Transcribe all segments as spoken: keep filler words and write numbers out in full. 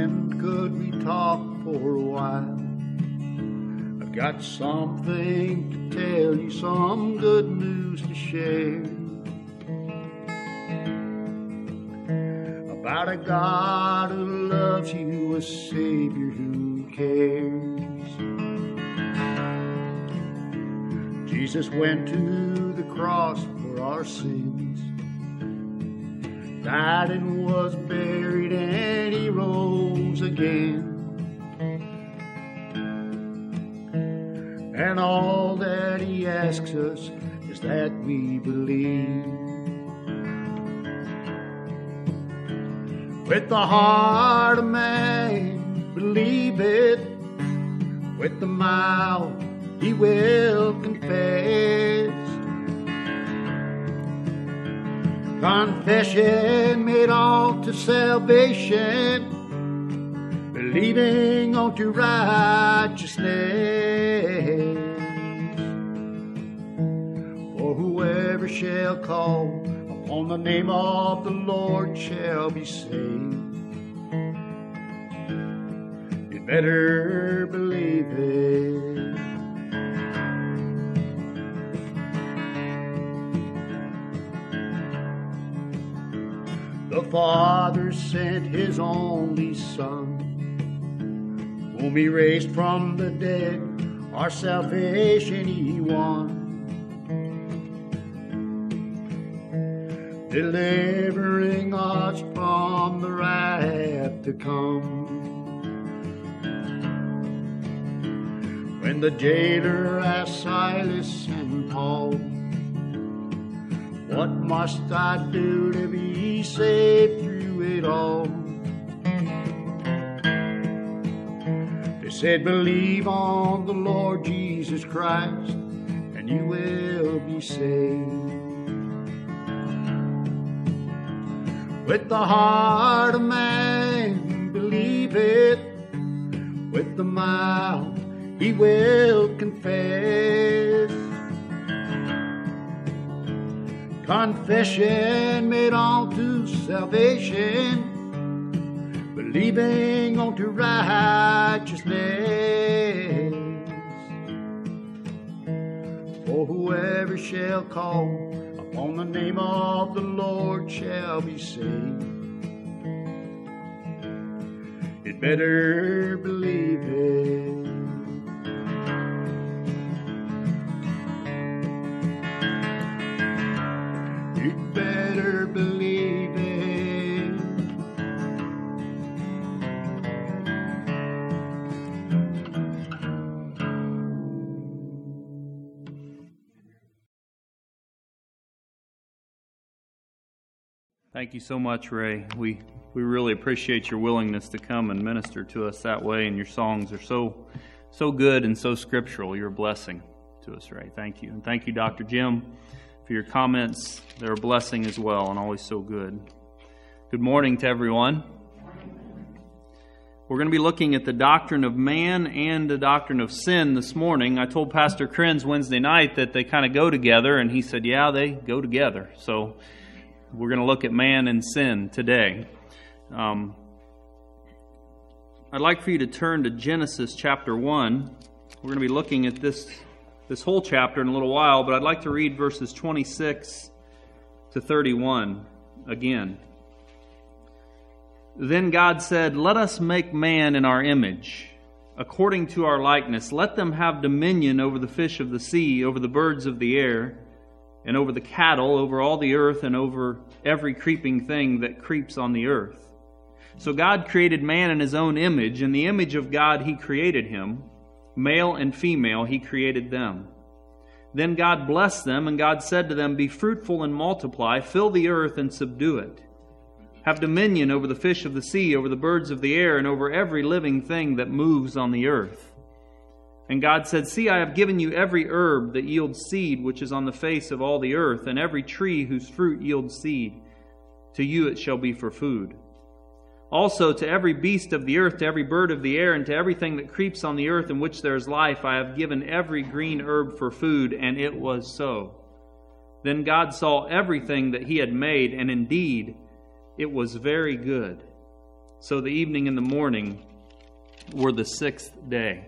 friend, could we talk for a while? I've got something to tell you, some good news to share about a God who loves you, a Savior who cares. Jesus went to the cross for our sins, died and was buried, and He rose again. And all that He asks us is that we believe. With the heart of man, believe it. With the mouth, he will confess. Confession made all to salvation, believing unto righteousness. For whoever shall call upon the name of the Lord shall be saved. You better believe it. The Father sent His only Son, whom He raised from the dead, our salvation He won, delivering us from the wrath to come. When the jailer asked Silas and Paul, what must I do to be saved through it all? They said, believe on the Lord Jesus Christ, and you will be saved. With the heart of man, believe it. With the mouth, he will confess. Confession made unto salvation, believing unto righteousness. For whoever shall call upon the name of the Lord shall be saved. You'd better believe it. You'd better believe it. Thank you so much, Ray. We we really appreciate your willingness to come and minister to us that way, and your songs are so so good and so scriptural. You're a blessing to us, Ray. Thank you. And thank you, Doctor Jim, for your comments. They're a blessing as well, and always so good. Good morning to everyone. We're going to be looking at the doctrine of man and the doctrine of sin this morning. I told Pastor Krenz Wednesday night that they kind of go together, and he said, yeah, they go together. So we're going to look at man and sin today. Um, I'd like for you to turn to Genesis chapter one. We're going to be looking at this this whole chapter in a little while, but I'd like to read verses twenty-six to thirty-one again. Then God said, let us make man in our image, according to our likeness. Let them have dominion over the fish of the sea, over the birds of the air, and over the cattle, over all the earth, and over every creeping thing that creeps on the earth. So God created man in His own image. In the image of God He created him. Male and female He created them. Then God blessed them, and God said to them, be fruitful and multiply, fill the earth and subdue it. Have dominion over the fish of the sea, over the birds of the air, and over every living thing that moves on the earth. And God said, see, I have given you every herb that yields seed, which is on the face of all the earth, and every tree whose fruit yields seed. To you it shall be for food. Also to every beast of the earth, to every bird of the air, and to everything that creeps on the earth in which there is life, I have given every green herb for food, and it was so. Then God saw everything that He had made, and indeed it was very good. So the evening and the morning were the sixth day.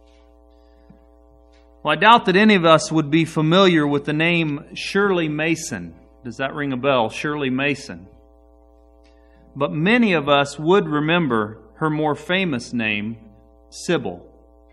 Well, I doubt that any of us would be familiar with the name Shirley Mason. Does that ring a bell? Shirley Mason. But many of us would remember her more famous name, Sybil.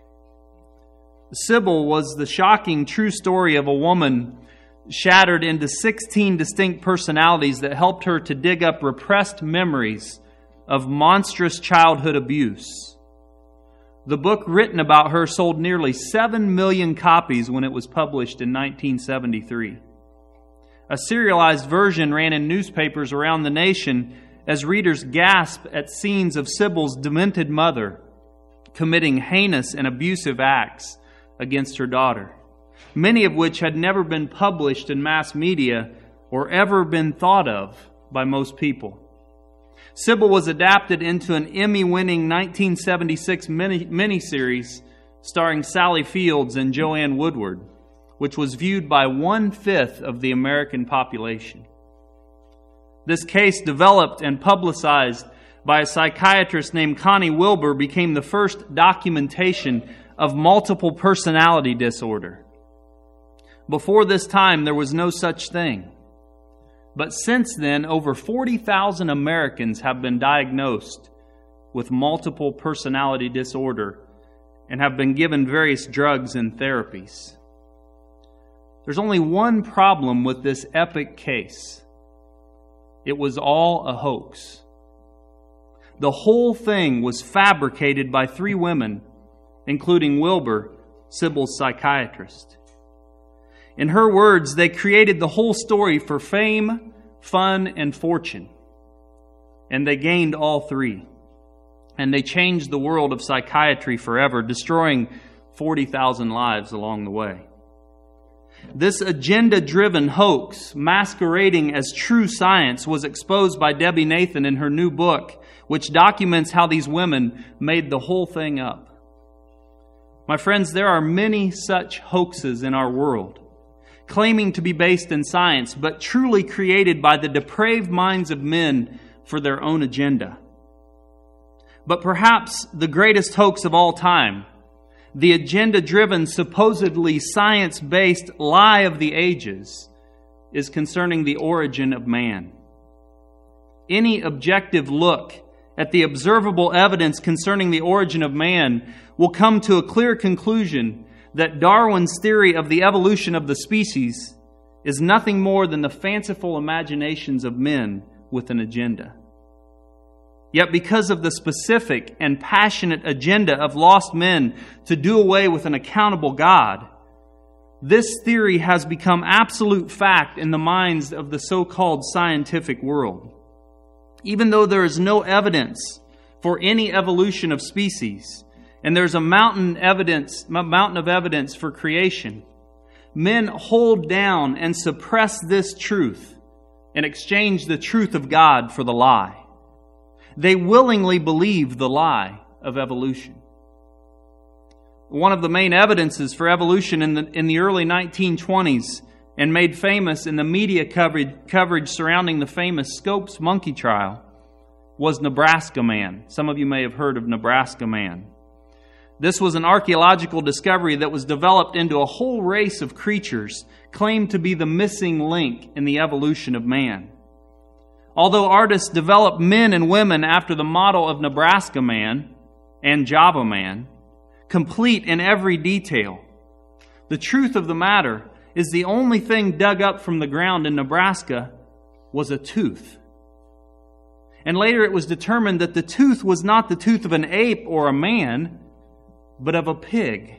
Sybil was the shocking true story of a woman shattered into sixteen distinct personalities that helped her to dig up repressed memories of monstrous childhood abuse. The book written about her sold nearly seven million copies when it was published in nineteen seventy-three. A serialized version ran in newspapers around the nation as readers gasped at scenes of Sybil's demented mother committing heinous and abusive acts against her daughter, many of which had never been published in mass media or ever been thought of by most people. Sybil was adapted into an Emmy-winning nineteen seventy-six mini- miniseries starring Sally Fields and Joanne Woodward, which was viewed by one-fifth of the American population. This case, developed and publicized by a psychiatrist named Connie Wilbur, became the first documentation of multiple personality disorder. Before this time, there was no such thing. But since then, over forty thousand Americans have been diagnosed with multiple personality disorder and have been given various drugs and therapies. There's only one problem with this epic case. It was all a hoax. The whole thing was fabricated by three women, including Wilbur, Sybil's psychiatrist. In her words, they created the whole story for fame, fun, and fortune. And they gained all three. And they changed the world of psychiatry forever, destroying forty thousand lives along the way. This agenda-driven hoax, masquerading as true science, was exposed by Debbie Nathan in her new book, which documents how these women made the whole thing up. My friends, there are many such hoaxes in our world, claiming to be based in science, but truly created by the depraved minds of men for their own agenda. But perhaps the greatest hoax of all time, the agenda-driven, supposedly science-based lie of the ages, is concerning the origin of man. Any objective look at the observable evidence concerning the origin of man will come to a clear conclusion that Darwin's theory of the evolution of the species is nothing more than the fanciful imaginations of men with an agenda. Yet because of the specific and passionate agenda of lost men to do away with an accountable God, this theory has become absolute fact in the minds of the so-called scientific world. Even though there is no evidence for any evolution of species, and there's a mountain evidence, mountain of evidence for creation, men hold down and suppress this truth and exchange the truth of God for the lie. They willingly believe the lie of evolution. One of the main evidences for evolution in the, in the early nineteen twenties and made famous in the media coverage, coverage surrounding the famous Scopes monkey trial was Nebraska Man. Some of you may have heard of Nebraska Man. This was an archaeological discovery that was developed into a whole race of creatures claimed to be the missing link in the evolution of man. Although artists developed men and women after the model of Nebraska Man and Java Man, complete in every detail, the truth of the matter is the only thing dug up from the ground in Nebraska was a tooth. And later it was determined that the tooth was not the tooth of an ape or a man, but of a pig.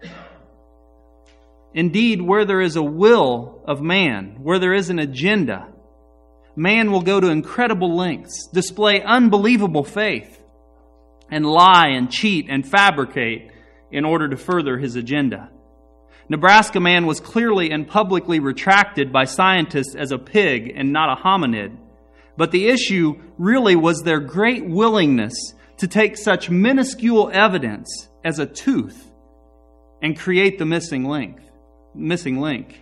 Indeed, where there is a will of man, where there is an agenda, man will go to incredible lengths, display unbelievable faith, and lie and cheat and fabricate in order to further his agenda. Nebraska Man was clearly and publicly retracted by scientists as a pig and not a hominid. But the issue really was their great willingness to take such minuscule evidence as a tooth and create the missing link. Missing link.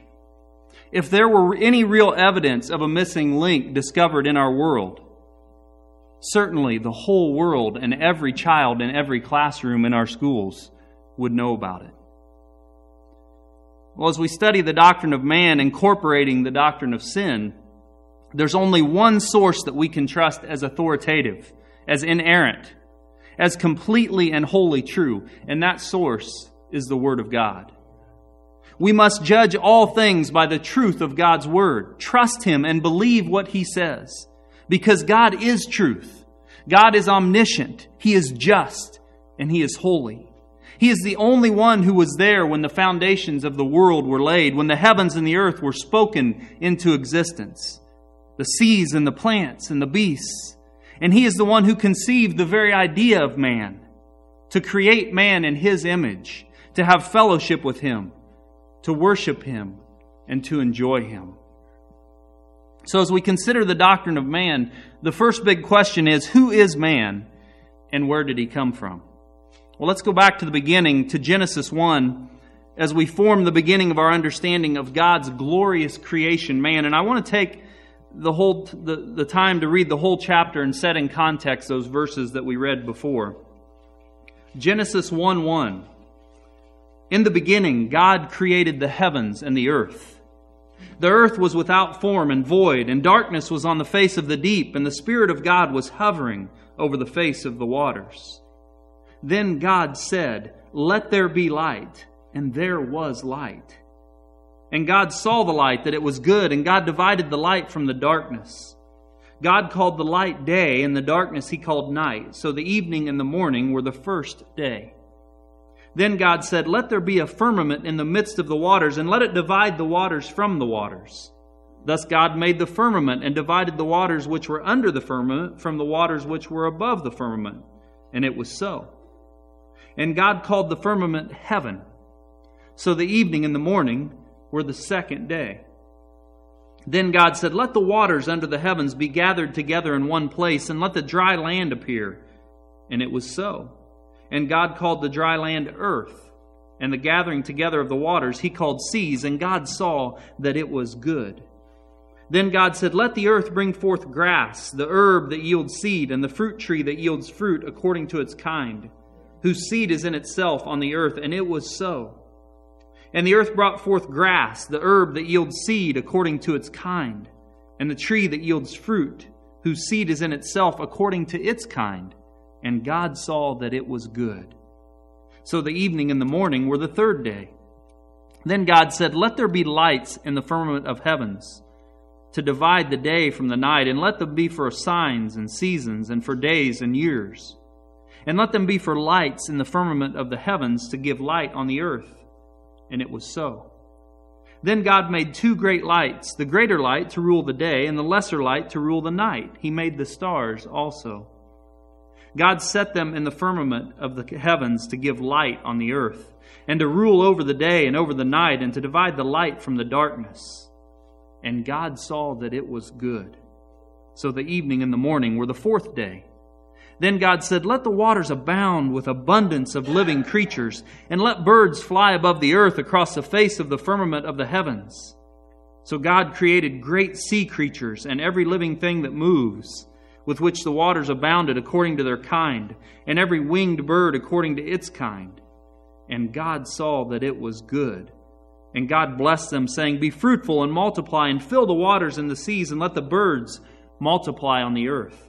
If there were any real evidence of a missing link discovered in our world, certainly the whole world and every child in every classroom in our schools would know about it. Well, as we study the doctrine of man, incorporating the doctrine of sin, there's only one source that we can trust as authoritative, as inerrant, as completely and wholly true, and that source is the Word of God. We must judge all things by the truth of God's Word. Trust Him and believe what He says, because God is truth. God is omniscient. He is just, and He is holy. He is the only one who was there when the foundations of the world were laid, when the heavens and the earth were spoken into existence, the seas and the plants and the beasts. And He is the one who conceived the very idea of man, to create man in His image, to have fellowship with Him, to worship Him, and to enjoy Him. So as we consider the doctrine of man, the first big question is, who is man and where did he come from? Well, let's go back to the beginning, to Genesis one, as we form the beginning of our understanding of God's glorious creation, man. And I want to take the whole the, the time to read the whole chapter and set in context those verses that we read before. Genesis one one. In the beginning, God created the heavens and the earth. The earth was without form and void, and darkness was on the face of the deep, and the Spirit of God was hovering over the face of the waters. Then God said, "Let there be light," and there was light. And God saw the light, that it was good, and God divided the light from the darkness. God called the light day, and the darkness He called night. So the evening and the morning were the first day. Then God said, "Let there be a firmament in the midst of the waters, and let it divide the waters from the waters." Thus God made the firmament, and divided the waters which were under the firmament from the waters which were above the firmament. And it was so. And God called the firmament heaven. So the evening and the morning were the second day. Then God said, "Let the waters under the heavens be gathered together in one place, and let the dry land appear." And it was so. And God called the dry land earth, and the gathering together of the waters He called seas, and God saw that it was good. Then God said, "Let the earth bring forth grass, the herb that yields seed, and the fruit tree that yields fruit according to its kind, whose seed is in itself on the earth." And it was so. And the earth brought forth grass, the herb that yields seed according to its kind, and the tree that yields fruit, whose seed is in itself according to its kind. And God saw that it was good. So the evening and the morning were the third day. Then God said, "Let there be lights in the firmament of heavens, to divide the day from the night, and let them be for signs and seasons, and for days and years. And let them be for lights in the firmament of the heavens, to give light on the earth." And it was so. Then God made two great lights, the greater light to rule the day, and the lesser light to rule the night. He made the stars also. God set them in the firmament of the heavens to give light on the earth, and to rule over the day and over the night, and to divide the light from the darkness. And God saw that it was good. So the evening and the morning were the fourth day. Then God said, "Let the waters abound with abundance of living creatures, and let birds fly above the earth across the face of the firmament of the heavens." So God created great sea creatures and every living thing that moves, with which the waters abounded according to their kind, and every winged bird according to its kind. And God saw that it was good. And God blessed them, saying, "Be fruitful and multiply, and fill the waters and the seas, and let the birds multiply on the earth."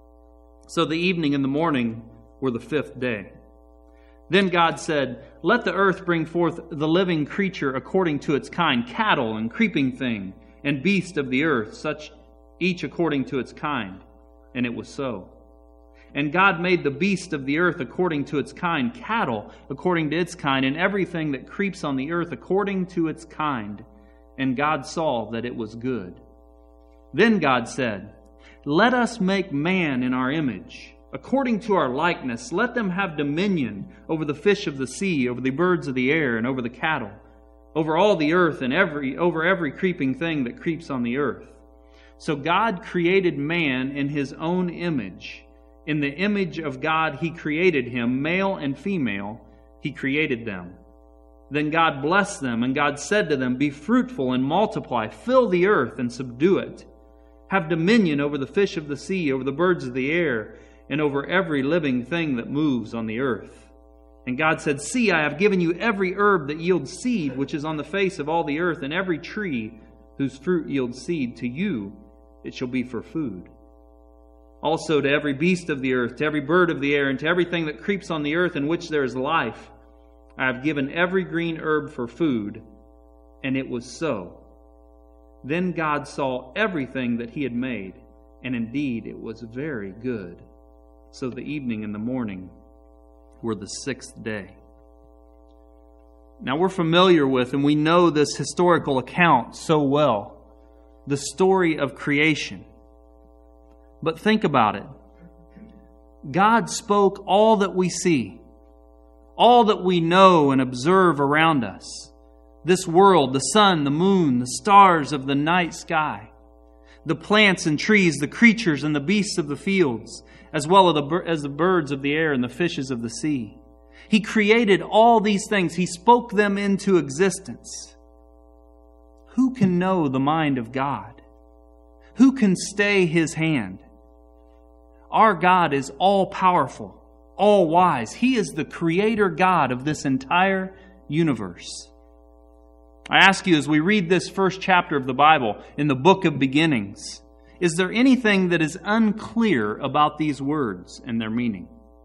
So the evening and the morning were the fifth day. Then God said, "Let the earth bring forth the living creature according to its kind, cattle and creeping thing, and beast of the earth, such each according to its kind." And it was so. And God made the beast of the earth according to its kind, cattle according to its kind, and everything that creeps on the earth according to its kind. And God saw that it was good. Then God said, "Let us make man in our image, according to our likeness. Let them have dominion over the fish of the sea, over the birds of the air, and over the cattle, over all the earth, and every over every creeping thing that creeps on the earth." So God created man in His own image. In the image of God He created him, male and female, He created them. Then God blessed them, and God said to them, "Be fruitful and multiply, fill the earth and subdue it. have dominion over the fish of the sea, over the birds of the air, and over every living thing that moves on the earth. And God said, See, I have given you every herb that yields seed, which is on the face of all the earth, and every tree whose fruit yields seed. To you it shall be for food. Also to every beast of the earth, to every bird of the air, and to everything that creeps on the earth in which there is life, I have given every green herb for food. And it was so. Then God saw everything that He had made, and indeed it was very good. So the evening and the morning were the sixth day. Now we're familiar with and we know this historical account so well, the story of creation. But think about it. God spoke all that we see, all that we know and observe around us. This world, the sun, the moon, the stars of the night sky, the plants and trees, the creatures and the beasts of the fields, as well as the birds of the air and the fishes of the sea. He created all these things. He spoke them into existence. Who can know the mind of God? Who can stay His hand? Our God is all-powerful, all-wise. He is the creator God of this entire universe. I ask you, as we read this first chapter of the Bible in the book of beginnings, is there anything that is unclear about these words and their meaning?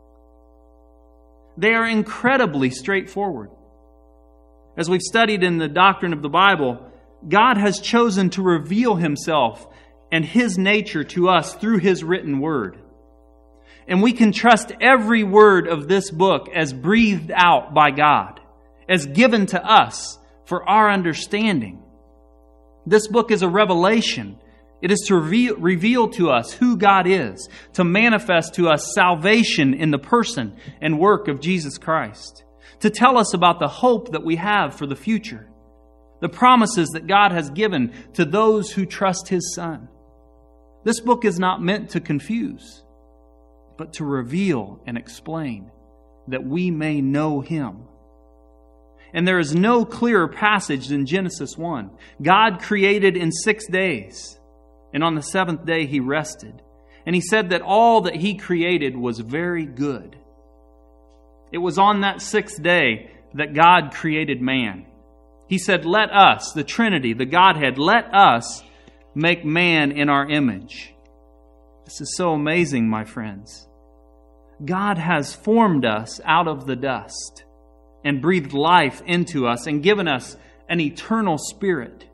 They are incredibly straightforward. As we've studied in the doctrine of the Bible, God has chosen to reveal Himself and His nature to us through His written word. And we can trust every word of this book as breathed out by God, as given to us for our understanding. This book is a revelation. It is to reveal, reveal to us who God is, to manifest to us salvation in the person and work of Jesus Christ, to tell us about the hope that we have for the future, the promises that God has given to those who trust His Son. This book is not meant to confuse, but to reveal and explain that we may know Him. And there is no clearer passage than Genesis one. God created in six days, and on the seventh day He rested. And He said that all that He created was very good. It was on that sixth day that God created man. He said, let us, the Trinity, the Godhead, let us make man in our image. This is so amazing, my friends. God has formed us out of the dust and breathed life into us and given us an eternal spirit.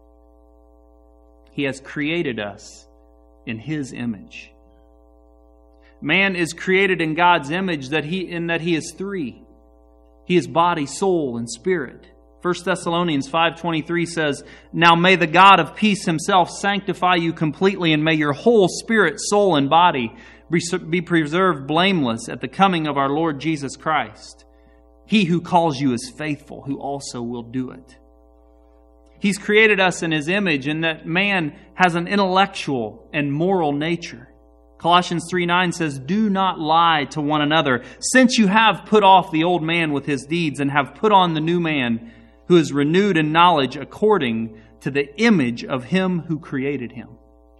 He has created us in His image. Man is created in God's image that he, in that He is three. He is body, soul, and spirit. First Thessalonians five twenty-three says, Now may the God of peace Himself sanctify you completely, and may your whole spirit, soul, and body be preserved blameless at the coming of our Lord Jesus Christ. He who calls you is faithful, who also will do it. He's created us in His image, and that man has an intellectual and moral nature. Colossians three nine says, Do not lie to one another, since you have put off the old man with his deeds, and have put on the new man, who is renewed in knowledge according to the image of Him who created him.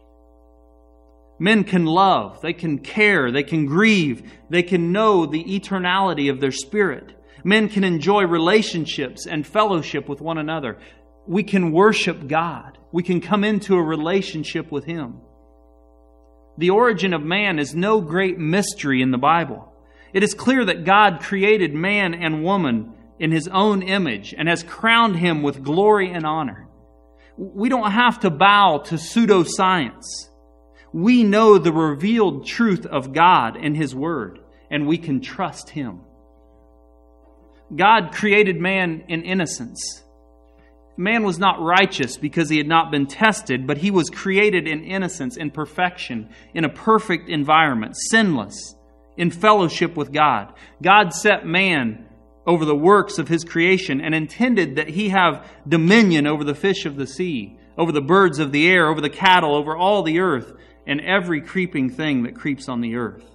Men can love, they can care, they can grieve, they can know the eternality of their spirit. Men can enjoy relationships and fellowship with one another. We can worship God. We can come into a relationship with Him. The origin of man is no great mystery in the Bible. It is clear that God created man and woman in His own image and has crowned him with glory and honor. We don't have to bow to pseudoscience. We know the revealed truth of God in His Word, and we can trust Him. God created man in innocence. Man was not righteous because he had not been tested, but he was created in innocence, in perfection, in a perfect environment, sinless, in fellowship with God. God set man over the works of His creation and intended that he have dominion over the fish of the sea, over the birds of the air, over the cattle, over all the earth, and every creeping thing that creeps on the earth.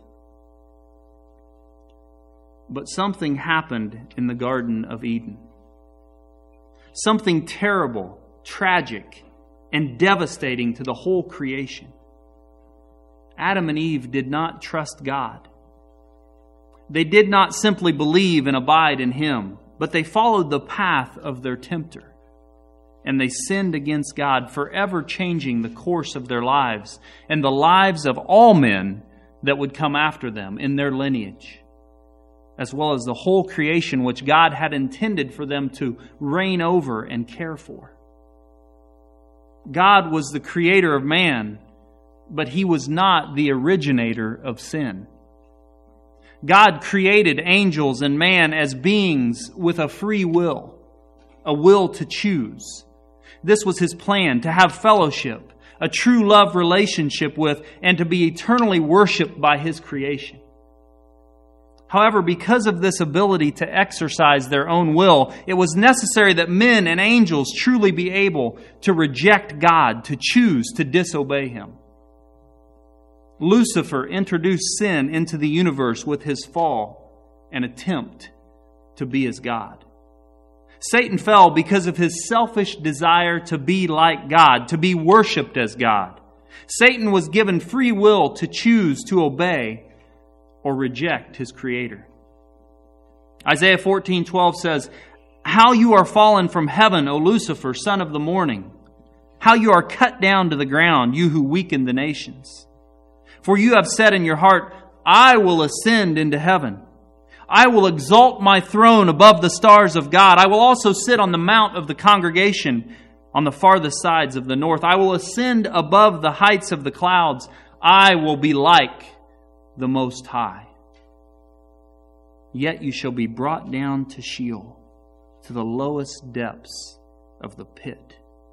But something happened in the Garden of Eden. Something terrible, tragic, and devastating to the whole creation. Adam and Eve did not trust God. They did not simply believe and abide in Him, but they followed the path of their tempter. And they sinned against God, forever changing the course of their lives and the lives of all men that would come after them in their lineage, as well as the whole creation which God had intended for them to reign over and care for. God was the creator of man, but He was not the originator of sin. God created angels and man as beings with a free will, a will to choose. This was His plan, to have fellowship, a true love relationship with, and to be eternally worshiped by His creation. However, because of this ability to exercise their own will, it was necessary that men and angels truly be able to reject God, to choose to disobey Him. Lucifer introduced sin into the universe with his fall and attempt to be as God. Satan fell because of his selfish desire to be like God, to be worshipped as God. Satan was given free will to choose to obey or reject his Creator. Isaiah fourteen twelve says, "How you are fallen from heaven, O Lucifer, son of the morning! How you are cut down to the ground, you who weaken the nations! For you have said in your heart, I will ascend into heaven. I will exalt my throne above the stars of God. I will also sit on the mount of the congregation on the farthest sides of the north. I will ascend above the heights of the clouds. I will be like the Most High. Yet you shall be brought down to Sheol, to the lowest depths of the pit."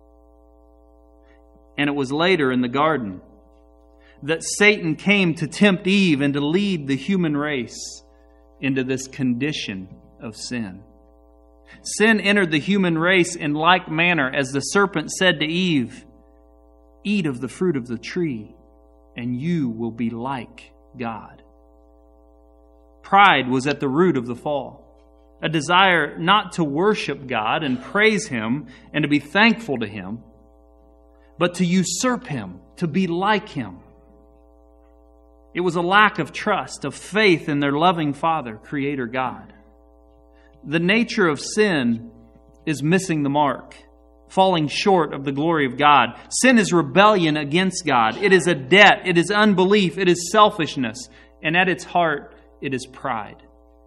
And it was later in the garden that Satan came to tempt Eve and to lead the human race into this condition of sin. Sin entered the human race in like manner as the serpent said to Eve, "Eat of the fruit of the tree, and you will be like God." Pride was at the root of the fall, a desire not to worship God and praise Him and to be thankful to Him, but to usurp Him, to be like Him. It was a lack of trust, of faith in their loving Father, Creator God. The nature of sin is missing the mark, falling short of the glory of God. Sin is rebellion against God. It is a debt. It is unbelief. It is selfishness. And at its heart, it is pride.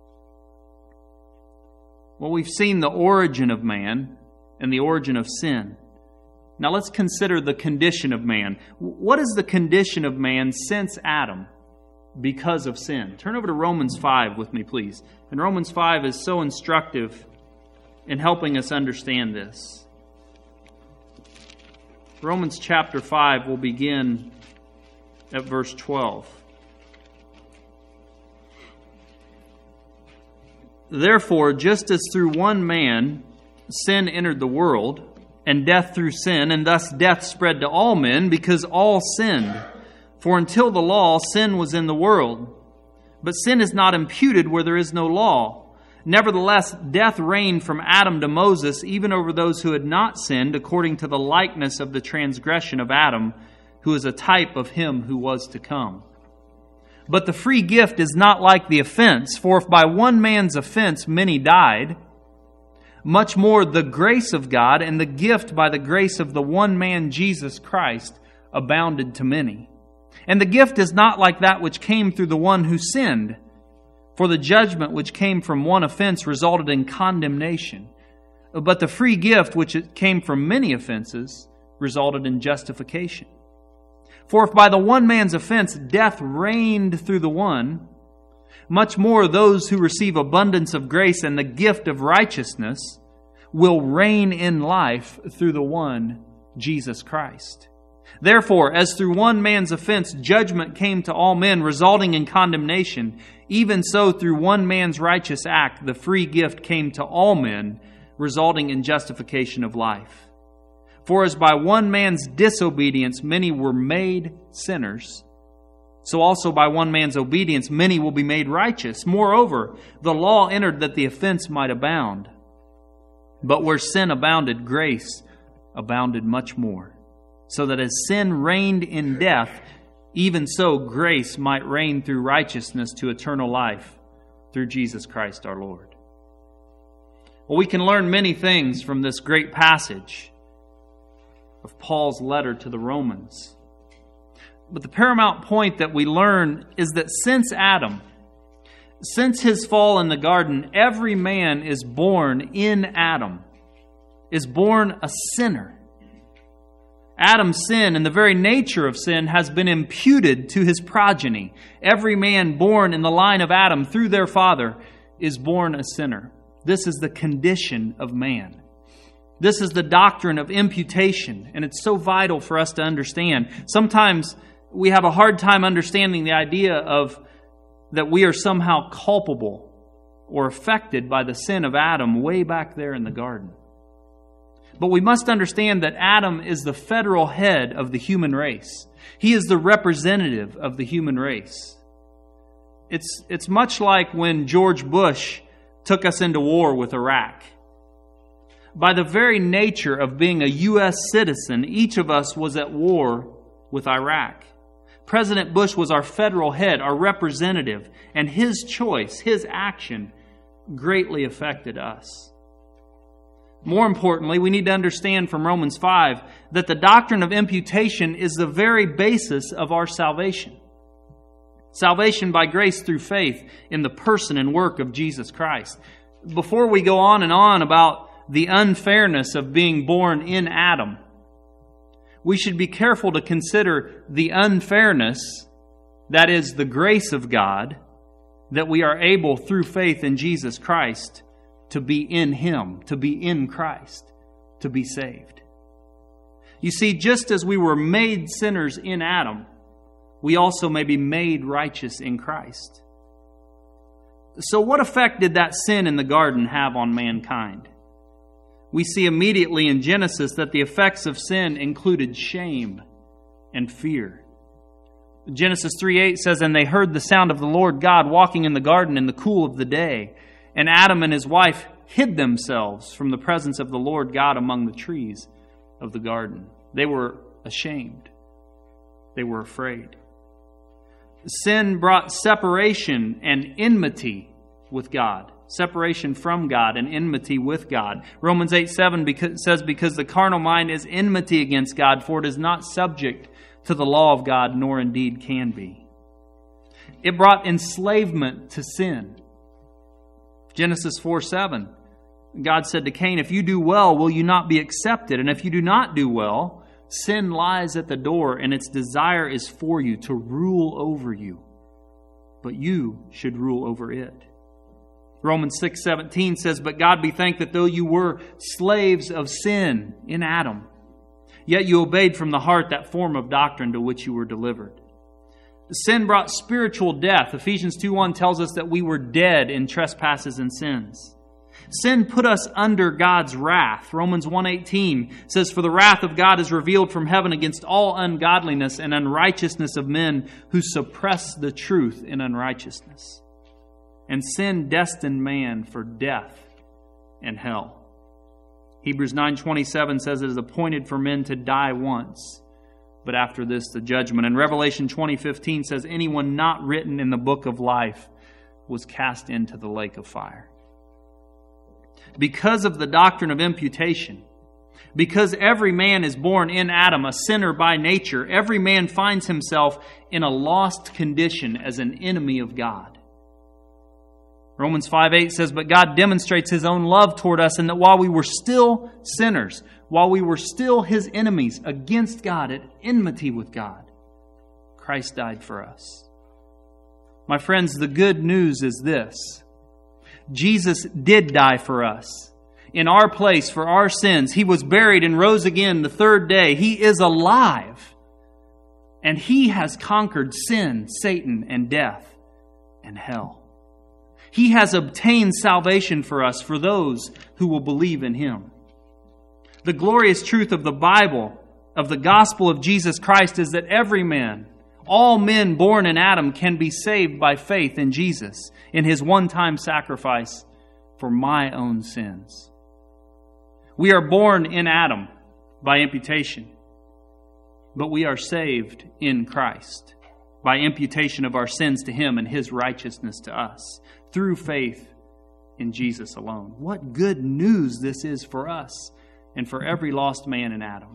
Well, we've seen the origin of man and the origin of sin. Now let's consider the condition of man. What is the condition of man since Adam because of sin? Turn over to Romans five with me, please. And Romans five is so instructive in helping us understand this. Romans chapter five will begin at verse twelve. "Therefore, just as through one man sin entered the world, and death through sin, and thus death spread to all men, because all sinned. For until the law, sin was in the world. But sin is not imputed where there is no law. Nevertheless, death reigned from Adam to Moses, even over those who had not sinned, according to the likeness of the transgression of Adam, who is a type of him who was to come. But the free gift is not like the offense, for if by one man's offense many died, much more the grace of God and the gift by the grace of the one man Jesus Christ abounded to many. And the gift is not like that which came through the one who sinned. For the judgment which came from one offense resulted in condemnation. But the free gift which came from many offenses resulted in justification. For if by the one man's offense death reigned through the one, much more those who receive abundance of grace and the gift of righteousness will reign in life through the one, Jesus Christ. Therefore, as through one man's offense judgment came to all men, resulting in condemnation, even so through one man's righteous act the free gift came to all men, resulting in justification of life. For as by one man's disobedience many were made sinners, so also by one man's obedience many will be made righteous. Moreover, the law entered that the offense might abound. But where sin abounded, grace abounded much more, so that as sin reigned in death, even so grace might reign through righteousness to eternal life through Jesus Christ our Lord. Well, we can learn many things from this great passage of Paul's letter to the Romans. But the paramount point that we learn is that since Adam, since his fall in the garden, every man is born in Adam, is born a sinner. Adam's sin and the very nature of sin has been imputed to his progeny. Every man born in the line of Adam through their father is born a sinner. This is the condition of man. This is the doctrine of imputation, and it's so vital for us to understand. Sometimes we have a hard time understanding the idea of that we are somehow culpable or affected by the sin of Adam way back there in the garden. But we must understand that Adam is the federal head of the human race. He is the representative of the human race. It's, it's much like when George Bush took us into war with Iraq. By the very nature of being a U S citizen, each of us was at war with Iraq. President Bush was our federal head, our representative, and his choice, his action, greatly affected us. More importantly, we need to understand from Romans five that the doctrine of imputation is the very basis of our salvation. Salvation by grace through faith in the person and work of Jesus Christ. Before we go on and on about the unfairness of being born in Adam, we should be careful to consider the unfairness, that is, the grace of God, that we are able through faith in Jesus Christ to be in Him, to be in Christ, to be saved. You see, just as we were made sinners in Adam, we also may be made righteous in Christ. So what effect did that sin in the garden have on mankind? We see immediately in Genesis that the effects of sin included shame and fear. Genesis three eight says, "And they heard the sound of the Lord God walking in the garden in the cool of the day. And Adam and his wife hid themselves from the presence of the Lord God among the trees of the garden." They were ashamed. They were afraid. Sin brought separation and enmity with God. Separation from God and enmity with God. Romans eight seven because, says, "Because the carnal mind is enmity against God, for it is not subject to the law of God, nor indeed can be." It brought enslavement to sin. Genesis four seven, God said to Cain, "If you do well, will you not be accepted? And if you do not do well, sin lies at the door, and its desire is for you to rule over you. But you should rule over it." Romans six seventeen says, "But God be thanked that though you were slaves of sin in Adam, yet you obeyed from the heart that form of doctrine to which you were delivered." Sin brought spiritual death. Ephesians two one tells us that we were dead in trespasses and sins. Sin put us under God's wrath. Romans one eighteen says, "For the wrath of God is revealed from heaven against all ungodliness and unrighteousness of men who suppress the truth in unrighteousness." And sin destined man for death and hell. Hebrews nine twenty-seven says it is appointed for men to die once, but after this the judgment. And Revelation twenty fifteen says anyone not written in the book of life was cast into the lake of fire. Because of the doctrine of imputation, because every man is born in Adam, a sinner by nature, every man finds himself in a lost condition as an enemy of God. Romans five eight says, "But God demonstrates His own love toward us in that while we were still sinners, while we were still His enemies against God, at enmity with God, Christ died for us." My friends, the good news is this. Jesus did die for us. In our place, for our sins. He was buried and rose again the third day. He is alive. And He has conquered sin, Satan, and death, and hell. He has obtained salvation for us, for those who will believe in Him. The glorious truth of the Bible, of the gospel of Jesus Christ, is that every man, all men born in Adam, can be saved by faith in Jesus, in His one-time sacrifice for my own sins. We are born in Adam by imputation. but we are saved in Christ by imputation of our sins to Him and His righteousness to us through faith in Jesus alone. What good news this is for us and for every lost man in Adam.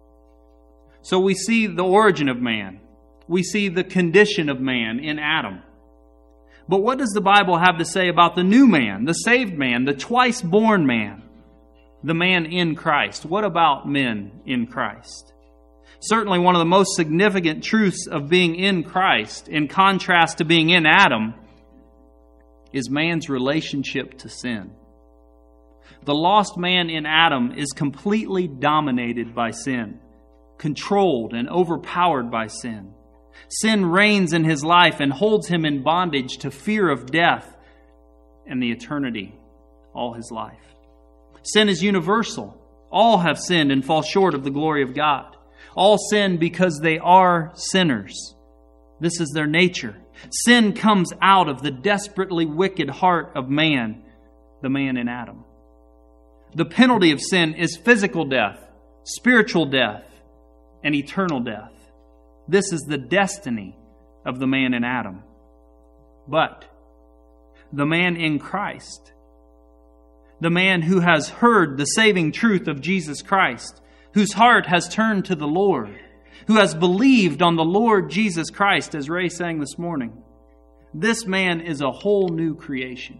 So we see the origin of man. We see the condition of man in Adam. But what does the Bible have to say about the new man, the saved man, the twice-born man, the man in Christ? What about men in Christ? Certainly one of the most significant truths of being in Christ, in contrast to being in Adam, is man's relationship to sin. The lost man in Adam is completely dominated by sin, controlled and overpowered by sin. Sin reigns in his life and holds him in bondage to fear of death and the eternity all his life. Sin is universal. All have sinned and fall short of the glory of God. All sin because they are sinners. This is their nature. Sin comes out of the desperately wicked heart of man, the man in Adam. The penalty of sin is physical death, spiritual death, and eternal death. This is the destiny of the man in Adam. But the man in Christ, the man who has heard the saving truth of Jesus Christ, whose heart has turned to the Lord, who has believed on the Lord Jesus Christ, as Ray sang this morning, this man is a whole new creation.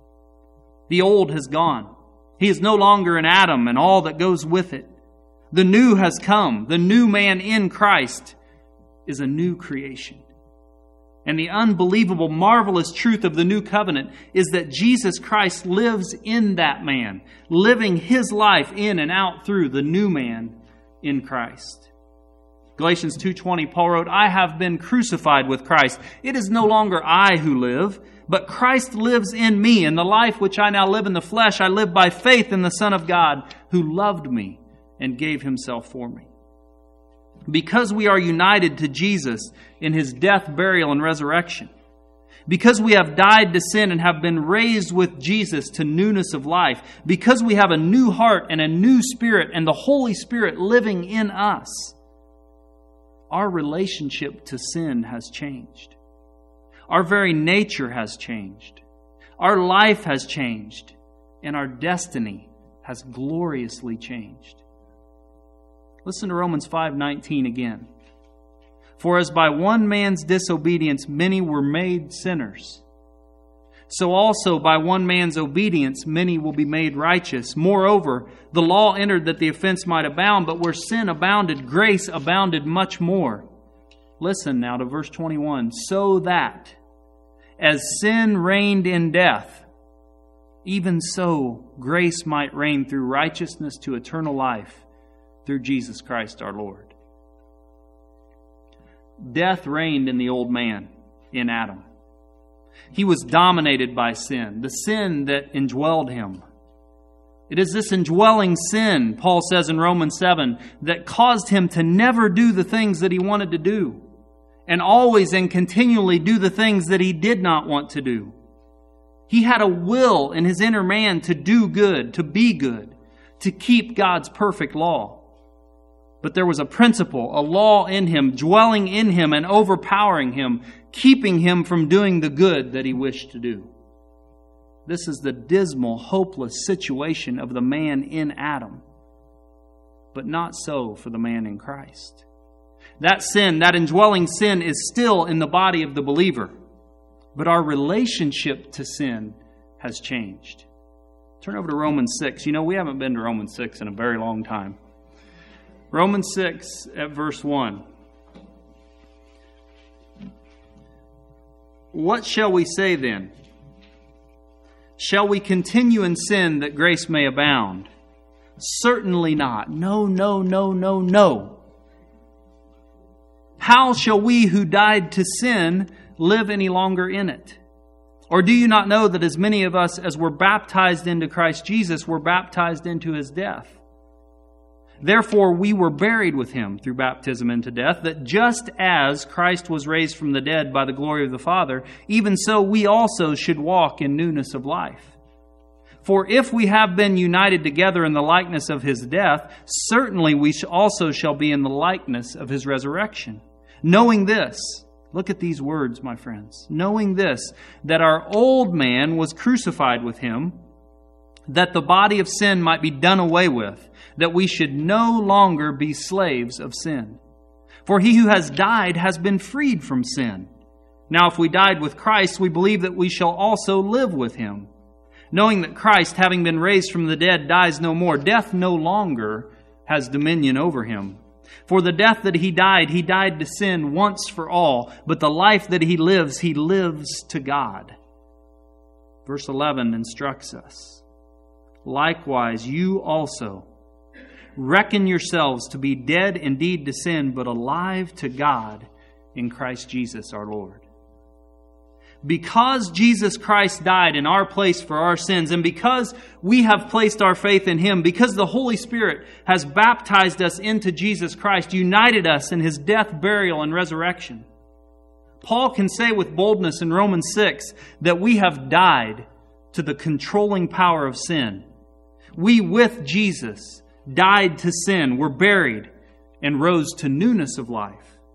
The old has gone. He is no longer an Adam and all that goes with it. The new has come. The new man in Christ is a new creation. And the unbelievable, marvelous truth of the new covenant is that Jesus Christ lives in that man, living His life in and out through the new man in Christ. Galatians two twenty, Paul wrote, I have been crucified with Christ. It is no longer I who live, but Christ lives in me. And the life which I now live in the flesh, I live by faith in the Son of God, who loved me and gave Himself for me. Because we are united to Jesus in His death, burial, and resurrection, because we have died to sin and have been raised with Jesus to newness of life, because we have a new heart and a new spirit and the Holy Spirit living in us, our relationship to sin has changed. Our very nature has changed. Our life has changed. And our destiny has gloriously changed. Listen to Romans five nineteen again. For as by one man's disobedience many were made sinners, so also by one man's obedience many will be made righteous. Moreover, the law entered that the offense might abound, but where sin abounded, grace abounded much more. Listen now to verse twenty-one. So that, as sin reigned in death, even so grace might reign through righteousness to eternal life through Jesus Christ our Lord. Death reigned in the old man, in Adam. He was dominated by sin, the sin that indwelled him. It is this indwelling sin, Paul says in Romans seven, that caused him to never do the things that he wanted to do, and always and continually do the things that he did not want to do. He had a will in his inner man to do good, to be good, to keep God's perfect law. But there was a principle, a law in him, dwelling in him and overpowering him, keeping him from doing the good that he wished to do. This is the dismal, hopeless situation of the man in Adam. But not so for the man in Christ. That sin, that indwelling sin, is still in the body of the believer. But our relationship to sin has changed. Turn over to Romans six. You know, we haven't been to Romans six in a very long time. Romans six at verse one. What shall we say then? Shall we continue in sin that grace may abound? Certainly not. No, no, no, no, no. How shall we who died to sin live any longer in it? Or do you not know that as many of us as were baptized into Christ Jesus were baptized into His death? Therefore we were buried with Him through baptism into death, that just as Christ was raised from the dead by the glory of the Father, even so we also should walk in newness of life. For if we have been united together in the likeness of his death, certainly we also shall be in the likeness of his resurrection. Knowing this," look at these words, my friends, "knowing this, that our old man was crucified with him, that the body of sin might be done away with, that we should no longer be slaves of sin. For he who has died has been freed from sin. Now if we died with Christ, we believe that we shall also live with him. Knowing that Christ, having been raised from the dead, dies no more, death no longer has dominion over him. For the death that he died, he died to sin once for all, but the life that he lives, he lives to God." Verse eleven instructs us, "Likewise, you also reckon yourselves to be dead indeed to sin, but alive to God in Christ Jesus our Lord." Because Jesus Christ died in our place for our sins, and because we have placed our faith in him, because the Holy Spirit has baptized us into Jesus Christ, united us in his death, burial, and resurrection, Paul can say with boldness in Romans six that we have died to the controlling power of sin. We, with Jesus, died to sin, were buried, and rose to newness of life.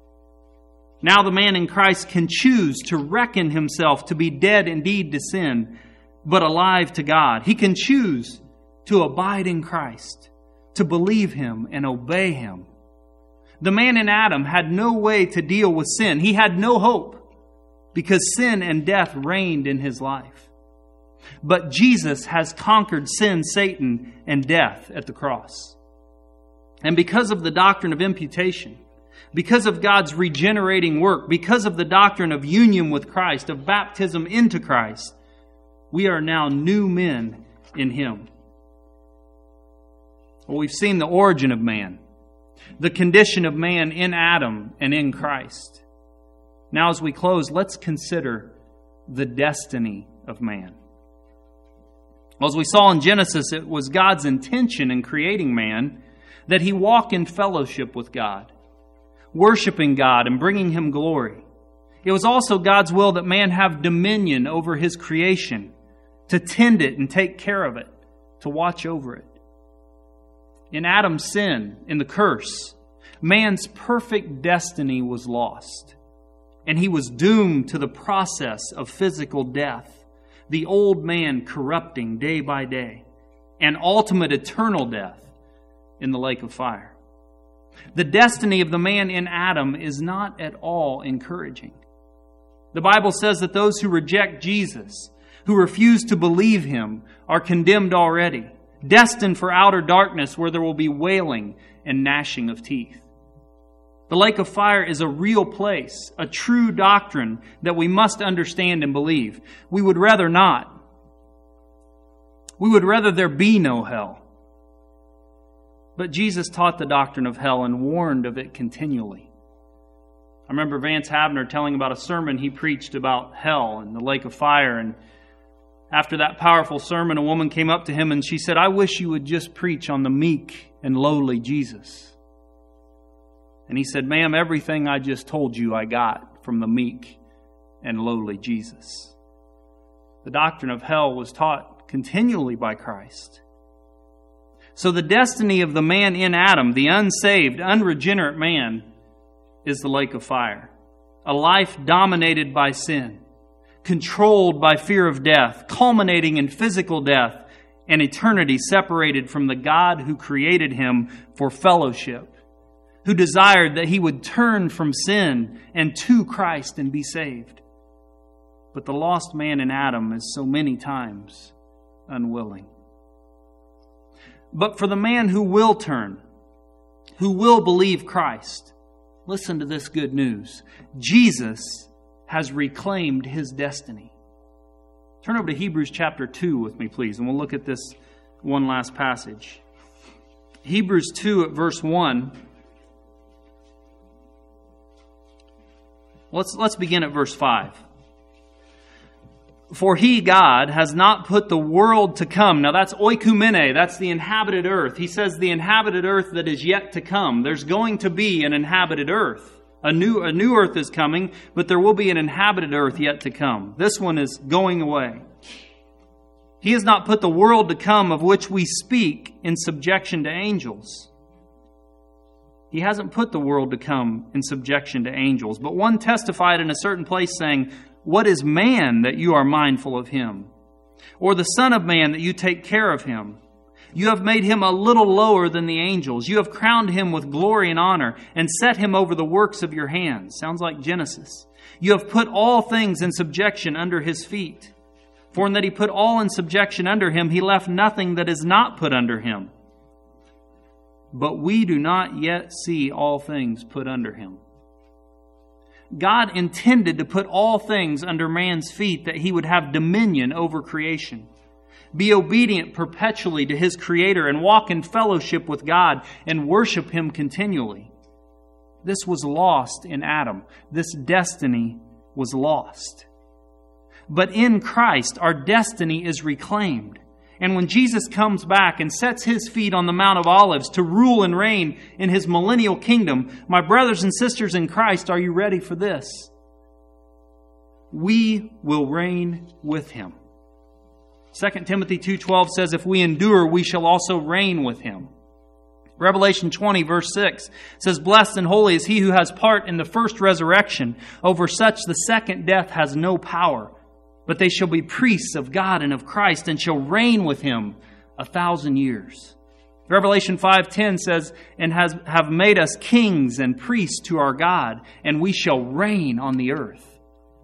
Now the man in Christ can choose to reckon himself to be dead indeed to sin, but alive to God. He can choose to abide in Christ, to believe him and obey him. The man in Adam had no way to deal with sin. He had no hope because sin and death reigned in his life. But Jesus has conquered sin, Satan, and death at the cross. And because of the doctrine of imputation, because of God's regenerating work, because of the doctrine of union with Christ, of baptism into Christ, we are now new men in him. Well, we've seen the origin of man, the condition of man in Adam and in Christ. Now, as we close, let's consider the destiny of man. Well, as we saw in Genesis, it was God's intention in creating man that he walk in fellowship with God, worshiping God and bringing him glory. It was also God's will that man have dominion over his creation, to tend it and take care of it, to watch over it. In Adam's sin, in the curse, man's perfect destiny was lost, and he was doomed to the process of physical death, the old man corrupting day by day, and ultimate eternal death in the lake of fire. The destiny of the man in Adam is not at all encouraging. The Bible says that those who reject Jesus, who refuse to believe him, are condemned already, destined for outer darkness where there will be wailing and gnashing of teeth. The lake of fire is a real place, a true doctrine that we must understand and believe. We would rather not. We would rather there be no hell. But Jesus taught the doctrine of hell and warned of it continually. I remember Vance Havner telling about a sermon he preached about hell and the lake of fire. And after that powerful sermon, a woman came up to him and she said, "I wish you would just preach on the meek and lowly Jesus." And he said, "Ma'am, everything I just told you I got from the meek and lowly Jesus." The doctrine of hell was taught continually by Christ. So the destiny of the man in Adam, the unsaved, unregenerate man, is the lake of fire. A life dominated by sin, controlled by fear of death, culminating in physical death, and eternity separated from the God who created him for fellowship, who desired that he would turn from sin and to Christ and be saved. But the lost man in Adam is so many times unwilling. But for the man who will turn, who will believe Christ, listen to this good news. Jesus has reclaimed his destiny. Turn over to Hebrews chapter two with me, please, and we'll look at this one last passage. Hebrews two at verse one. Let's, let's begin at verse five. For he, God, has not put the world to come. Now that's oikumene, that's the inhabited earth. He says the inhabited earth that is yet to come. There's going to be an inhabited earth. A new, a new earth is coming, but there will be an inhabited earth yet to come. This one is going away. He has not put the world to come of which we speak in subjection to angels. He hasn't put the world to come in subjection to angels. But one testified in a certain place, saying, "What is man that you are mindful of him? Or the Son of Man that you take care of him? You have made him a little lower than the angels. You have crowned him with glory and honor and set him over the works of your hands." Sounds like Genesis. "You have put all things in subjection under his feet. For in that he put all in subjection under him, he left nothing that is not put under him. But we do not yet see all things put under him." God intended to put all things under man's feet, that he would have dominion over creation, be obedient perpetually to his Creator, and walk in fellowship with God and worship him continually. This was lost in Adam. This destiny was lost. But in Christ, our destiny is reclaimed. And when Jesus comes back and sets his feet on the Mount of Olives to rule and reign in his millennial kingdom, my brothers and sisters in Christ, are you ready for this? We will reign with him. Second Timothy two twelve says, "If we endure, we shall also reign with him." Revelation twenty verse six says, "Blessed and holy is he who has part in the first resurrection. Over such the second death has no power. But they shall be priests of God and of Christ, and shall reign with him a thousand years." Revelation five ten says, "And has have made us kings and priests to our God, and we shall reign on the earth."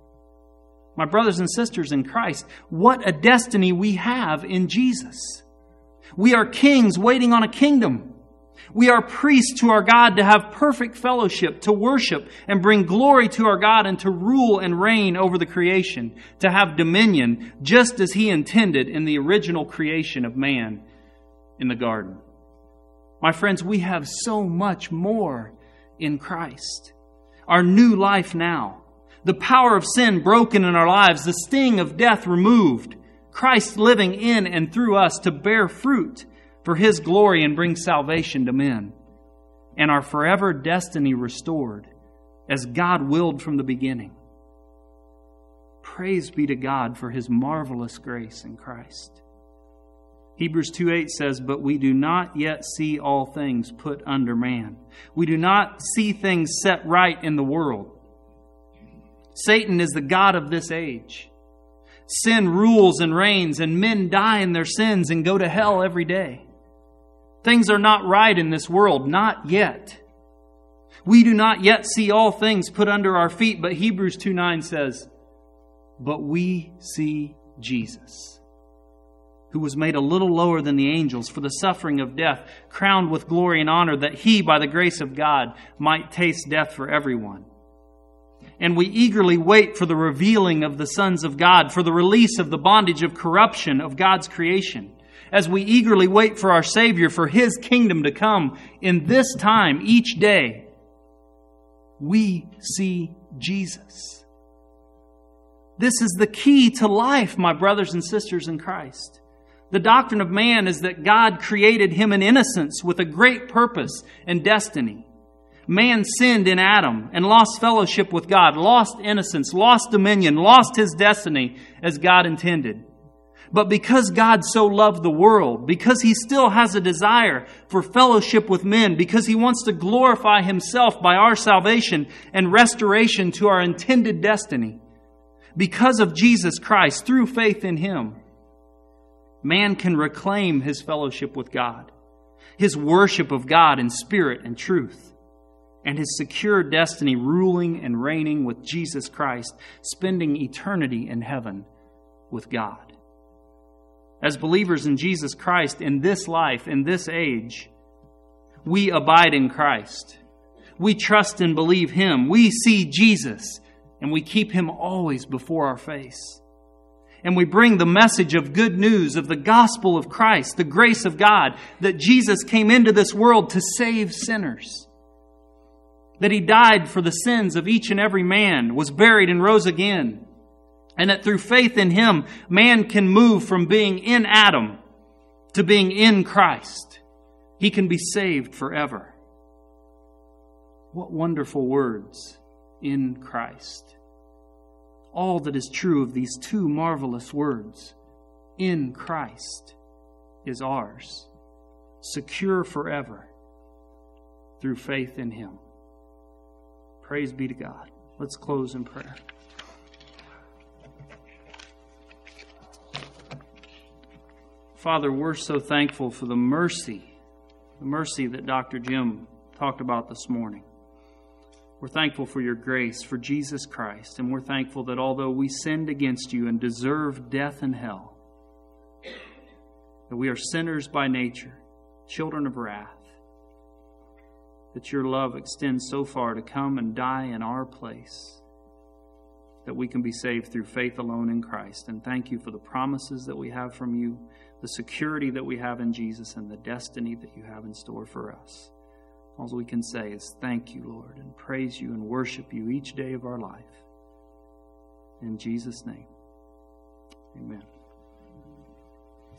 My brothers and sisters in Christ, what a destiny we have in Jesus. We are kings waiting on a kingdom. We are priests to our God to have perfect fellowship, to worship and bring glory to our God, and to rule and reign over the creation, to have dominion, just as he intended in the original creation of man in the garden. My friends, we have so much more in Christ. Our new life now, the power of sin broken in our lives, the sting of death removed, Christ living in and through us to bear fruit for his glory and bring salvation to men, and our forever destiny restored as God willed from the beginning. Praise be to God for his marvelous grace in Christ. Hebrews two eight says, "But we do not yet see all things put under man." We do not see things set right in the world. Satan is the god of this age. Sin rules and reigns, and men die in their sins and go to hell every day. Things are not right in this world, not yet. We do not yet see all things put under our feet, but Hebrews two nine says, "But we see Jesus, who was made a little lower than the angels for the suffering of death, crowned with glory and honor, that he, by the grace of God, might taste death for everyone." And we eagerly wait for the revealing of the sons of God, for the release of the bondage of corruption of God's creation, as we eagerly wait for our Savior, for his kingdom to come in this time each day. We see Jesus. This is the key to life, my brothers and sisters in Christ. The doctrine of man is that God created him in innocence with a great purpose and destiny. Man sinned in Adam and lost fellowship with God, lost innocence, lost dominion, lost his destiny as God intended. But because God so loved the world, because he still has a desire for fellowship with men, because he wants to glorify himself by our salvation and restoration to our intended destiny, because of Jesus Christ, through faith in him, man can reclaim his fellowship with God, his worship of God in spirit and truth, and his secure destiny ruling and reigning with Jesus Christ, spending eternity in heaven with God. As believers in Jesus Christ in this life, in this age, we abide in Christ. We trust and believe him. We see Jesus, and we keep him always before our face. And we bring the message of good news of the gospel of Christ, the grace of God, that Jesus came into this world to save sinners, that he died for the sins of each and every man, was buried and rose again, and that through faith in him, man can move from being in Adam to being in Christ. He can be saved forever. What wonderful words, in Christ. All that is true of these two marvelous words, in Christ is ours, secure forever through faith in Him. Praise be to God. Let's close in prayer. Father, we're so thankful for the mercy, the mercy that Doctor Jim talked about this morning. We're thankful for your grace, for Jesus Christ, and we're thankful that although we sinned against you and deserve death and hell, that we are sinners by nature, children of wrath, that your love extends so far to come and die in our place, that we can be saved through faith alone in Christ. And thank you for the promises that we have from you, the security that we have in Jesus, and the destiny that you have in store for us. All we can say is thank you, Lord, and praise you and worship you each day of our life. In Jesus' name, amen.